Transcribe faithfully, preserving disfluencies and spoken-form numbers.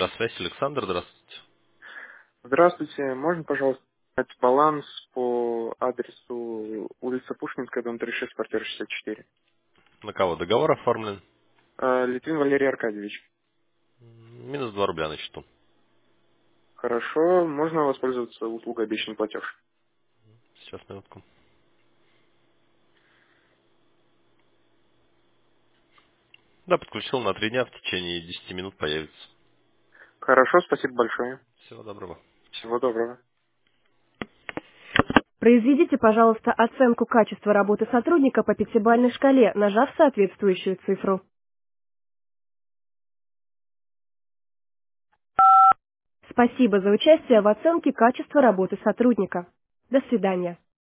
Электросвязь, Александр, здравствуйте. Здравствуйте. Можно, пожалуйста, узнать баланс по адресу улица Пушкинская, дом тридцать шесть, квартира шестьдесят четыре? На кого договор оформлен? А, Литвин Валерий Аркадьевич. М, Минус два рубля на счету. Хорошо. Можно воспользоваться услугой обещанный платеж? Сейчас, минутку. Да, подключил на три дня, в течение десяти минут появится. Хорошо, спасибо большое. Всего доброго. Всего доброго. Произведите, пожалуйста, оценку качества работы сотрудника по пятибалльной шкале, нажав соответствующую цифру. Спасибо за участие в оценке качества работы сотрудника. До свидания.